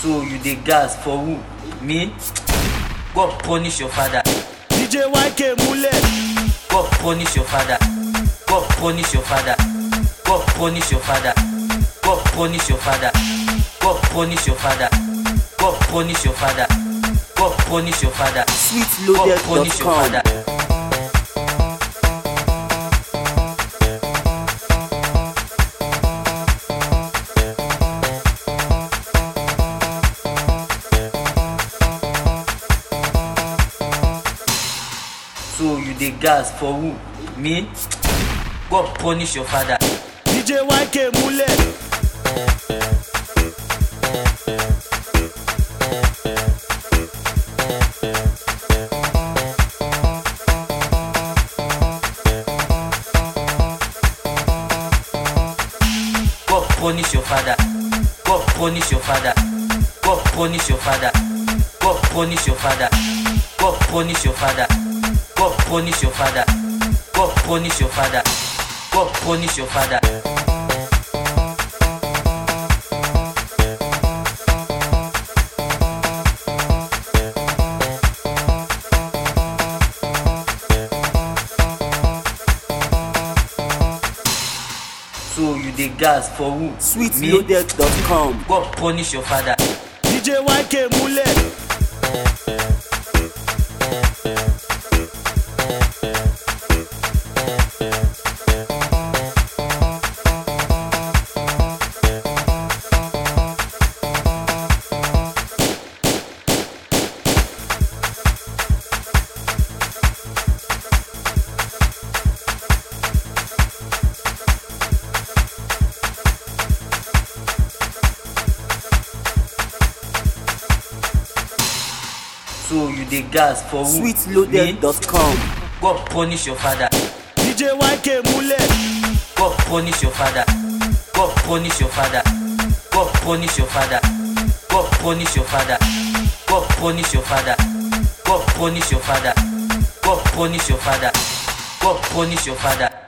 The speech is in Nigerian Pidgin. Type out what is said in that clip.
So you dey gas for who? Me? God punish your father. DJ YK Mule. God punish your father. God punish your father. God punish your father. God punish your father. God punish your father. God punish your father. God punish your father. God punish your father. So you dey gas for who? Me? God punish your father. DJ YK Mule. God punish your father. God punish your father. God punish your father. God punish your father. God punish your father. God punish your father. God punish your father. God punish your father. So you dey gas for who? Sweetloaded.com. God punish your father. DJ YK Mule. So you dey gas for who? Sweetloaded.com. God punish your father. DJ YK Mule. God punish your father. God punish your father. God punish your father. God punish your father. God punish your father. God punish your father. God punish your father. God punish your father.